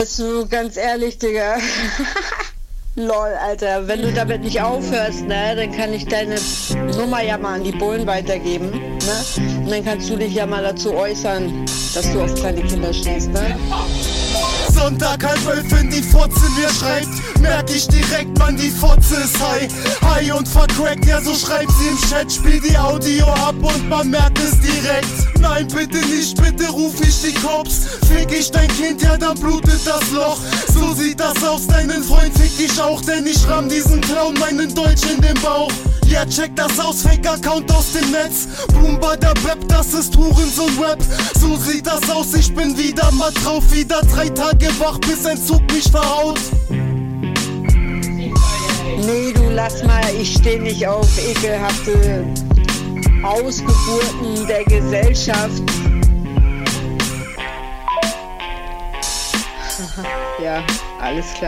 So, ganz ehrlich, Digga. Lol, Alter, wenn du damit nicht aufhörst, ne, dann kann ich deine Nummer ja mal an die Bullen weitergeben, ne? Und dann kannst du dich ja mal dazu äußern, dass du auf kleine Kinder stehst, ne? Sonntag 10:30, wenn die Fotze mir schreibt, merk ich direkt, Mann, die Fotze ist high. High und vercrackt, ja, so schreibt sie im Chat. Spiel die Audio ab und man merkt es direkt. Nein, bitte nicht, bitte ruf nicht die Cops. Fick ich dein Kind, ja, dann blutet das Loch. So sieht das aus, deinen Freund fick ich auch, denn ich ramm diesen Clown meinen Deutsch in den Bauch. Ja, check das aus, Fake-Account aus dem Netz. Boom, bada, bap, das ist Hurensohn-Rap. So sieht das aus, ich bin wieder mal drauf. Wieder 3 Tage wach, bis ein Zug mich verhaut. Nee, du lass mal, ich steh nicht auf ekelhafte Ausgeburten der Gesellschaft. Ja, alles klar.